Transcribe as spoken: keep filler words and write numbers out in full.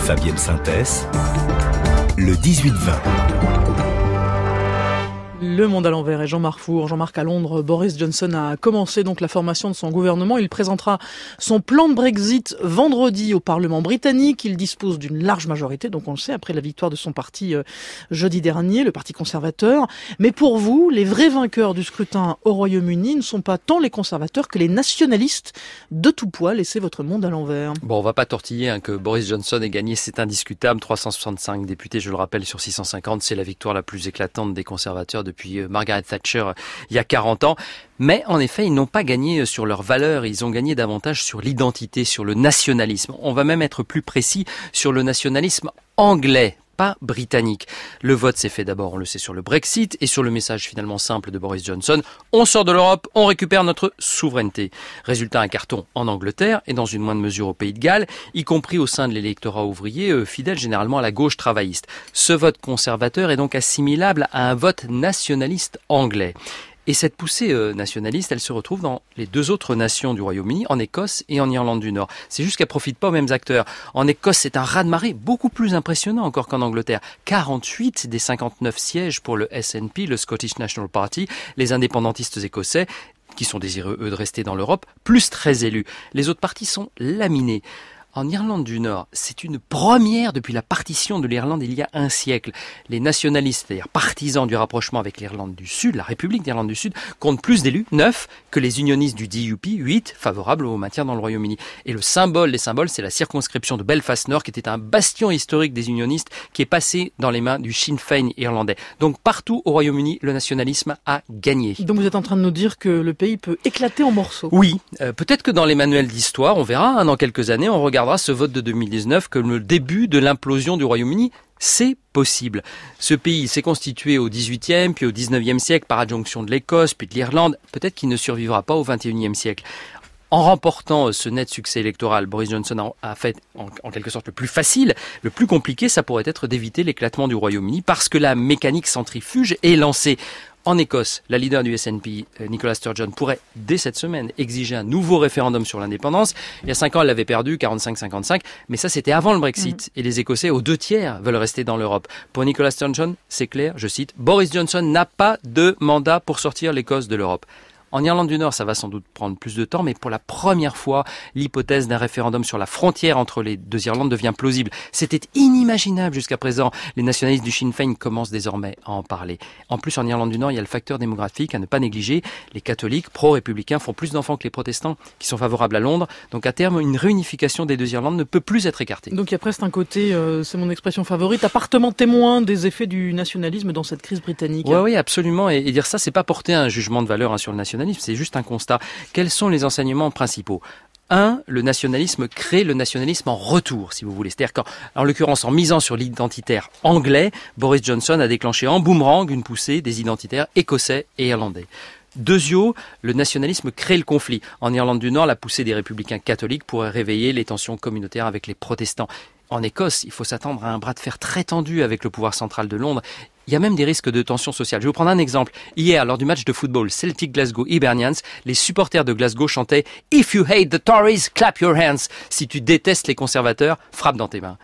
Fabienne Synthès, le dix-huit vingt. Le Monde à l'envers et Jean-Marc Four. Jean-Marc, à Londres, Boris Johnson a commencé donc la formation de son gouvernement. Il présentera son plan de Brexit vendredi au Parlement britannique. Il dispose d'une large majorité, donc on le sait, après la victoire de son parti euh, jeudi dernier, le Parti conservateur. Mais pour vous, les vrais vainqueurs du scrutin au Royaume-Uni ne sont pas tant les conservateurs que les nationalistes de tout poids. Laissez votre monde à l'envers. Bon, on va pas tortiller hein, que Boris Johnson ait gagné, c'est indiscutable. trois cent soixante-cinq députés, je le rappelle, sur six cent cinquante. C'est la victoire la plus éclatante des conservateurs depuis Margaret Thatcher il y a quarante ans. Mais en effet, ils n'ont pas gagné sur leurs valeurs, ils ont gagné davantage sur l'identité, sur le nationalisme. On va même être plus précis sur le nationalisme anglais, pas britannique. Le vote s'est fait d'abord, on le sait, sur le Brexit et sur le message finalement simple de Boris Johnson. On sort de l'Europe, on récupère notre souveraineté. Résultat, un carton en Angleterre et dans une moindre mesure au Pays de Galles, y compris au sein de l'électorat ouvrier, euh, fidèle généralement à la gauche travailliste. Ce vote conservateur est donc assimilable à un vote nationaliste anglais. Et cette poussée euh, nationaliste, elle se retrouve dans les deux autres nations du Royaume-Uni, en Écosse et en Irlande du Nord. C'est juste qu'elle profite pas aux mêmes acteurs. En Écosse, c'est un raz-de-marée beaucoup plus impressionnant encore qu'en Angleterre. quarante-huit des cinquante-neuf sièges pour le S N P, le Scottish National Party, les indépendantistes écossais, qui sont désireux, eux, de rester dans l'Europe, plus treize élus. Les autres partis sont laminés. En Irlande du Nord, c'est une première depuis la partition de l'Irlande il y a un siècle. Les nationalistes, c'est-à-dire partisans du rapprochement avec l'Irlande du Sud, la République d'Irlande du Sud, comptent plus d'élus, neuf, que les unionistes du D U P, huit, favorables au maintien dans le Royaume-Uni. Et le symbole des symboles, c'est la circonscription de Belfast Nord, qui était un bastion historique des unionistes, qui est passé dans les mains du Sinn Féin irlandais. Donc partout au Royaume-Uni, le nationalisme a gagné. Donc vous êtes en train de nous dire que le pays peut éclater en morceaux. Oui, euh, peut-être que dans les manuels d'histoire, on verra, hein, dans quelques années, on regardera ce vote de deux mille dix-neuf comme le début de l'implosion du Royaume-Uni. C'est possible. Ce pays s'est constitué au dix-huitième puis au dix-neuvième siècle par adjonction de l'Écosse puis de l'Irlande. Peut-être qu'il ne survivra pas au vingt et unième siècle. En remportant ce net succès électoral, Boris Johnson a fait en, en quelque sorte le plus facile. Le plus compliqué, ça pourrait être d'éviter l'éclatement du Royaume-Uni parce que la mécanique centrifuge est lancée. En Écosse, la leader du S N P, Nicola Sturgeon, pourrait, dès cette semaine, exiger un nouveau référendum sur l'indépendance. Il y a cinq ans, elle l'avait perdu, quarante-cinq cinquante-cinq, mais ça, c'était avant le Brexit. Mmh. Et les Écossais, aux deux tiers, veulent rester dans l'Europe. Pour Nicola Sturgeon, c'est clair, je cite, « Boris Johnson n'a pas de mandat pour sortir l'Écosse de l'Europe ». En Irlande du Nord, ça va sans doute prendre plus de temps, mais pour la première fois, l'hypothèse d'un référendum sur la frontière entre les deux Irlandes devient plausible. C'était inimaginable jusqu'à présent. Les nationalistes du Sinn Féin commencent désormais à en parler. En plus, en Irlande du Nord, il y a le facteur démographique à ne pas négliger. Les catholiques pro-républicains font plus d'enfants que les protestants qui sont favorables à Londres. Donc à terme, une réunification des deux Irlandes ne peut plus être écartée. Donc il y a presque un côté, euh, c'est mon expression favorite, appartement témoin des effets du nationalisme dans cette crise britannique. Oui, oui, absolument. Et, et dire ça, c'est pas porter un jugement de valeur hein, sur le nationalisme. C'est juste un constat. Quels sont les enseignements principaux ? Un, le nationalisme crée le nationalisme en retour, si vous voulez. C'est-à-dire qu'en en l'occurrence, en misant sur l'identitaire anglais, Boris Johnson a déclenché en boomerang une poussée des identitaires écossais et irlandais. Deuxièmement, le nationalisme crée le conflit. En Irlande du Nord, la poussée des républicains catholiques pourrait réveiller les tensions communautaires avec les protestants. En Écosse, il faut s'attendre à un bras de fer très tendu avec le pouvoir central de Londres. Il y a même des risques de tension sociale. Je vais vous prendre un exemple. Hier, lors du match de football Celtic Glasgow-Hibernians, les supporters de Glasgow chantaient « If you hate the Tories, clap your hands ». Si tu détestes les conservateurs, frappe dans tes mains.